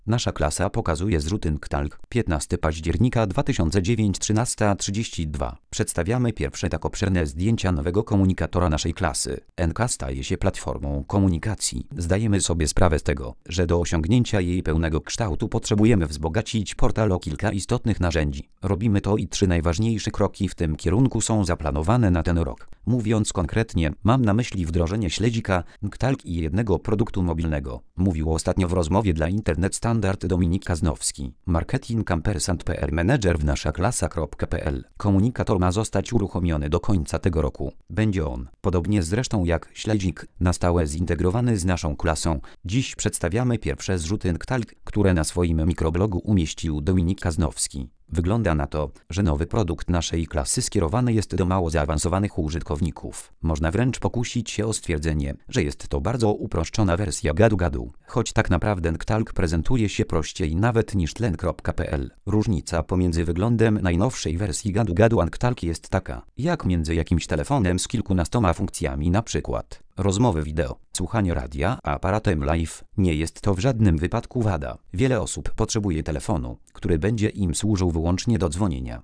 Nasza klasa pokazuje zrzuty NKTALK. 15 października 2009, 13:32. Przedstawiamy pierwsze tak obszerne zdjęcia nowego komunikatora naszej klasy. NK staje się platformą komunikacji. Zdajemy sobie sprawę z tego, że do osiągnięcia jej pełnego kształtu potrzebujemy wzbogacić portal o kilka istotnych narzędzi. Robimy to i 3 najważniejsze kroki w tym kierunku są zaplanowane na ten rok. Mówiąc konkretnie, mam na myśli wdrożenie śledzika, NKTALK i jednego produktu mobilnego. Mówił ostatnio w rozmowie dla Internet Standard Dominik Kaznowski, marketing ampersand PR manager w naszaklasa.pl. Komunikator ma zostać uruchomiony do końca tego roku. Będzie on, podobnie zresztą jak śledzik, na stałe zintegrowany z naszą klasą. Dziś przedstawiamy pierwsze zrzuty NKTALK, które na swoim mikroblogu umieścił Dominik Kaznowski. Wygląda na to, że nowy produkt naszej klasy skierowany jest do mało zaawansowanych użytkowników. Można wręcz pokusić się o stwierdzenie, że jest to bardzo uproszczona wersja gadu-gadu. Choć tak naprawdę NKTALK prezentuje się prościej nawet niż tlen.pl. Różnica pomiędzy wyglądem najnowszej wersji gadu-gadu a NKTALK jest taka, jak między jakimś telefonem z kilkunastoma funkcjami, na przykład rozmowy wideo, słuchanie radia, a aparatem live. Nie jest to w żadnym wypadku wada. Wiele osób potrzebuje telefonu, który będzie im służył wyłącznie do dzwonienia.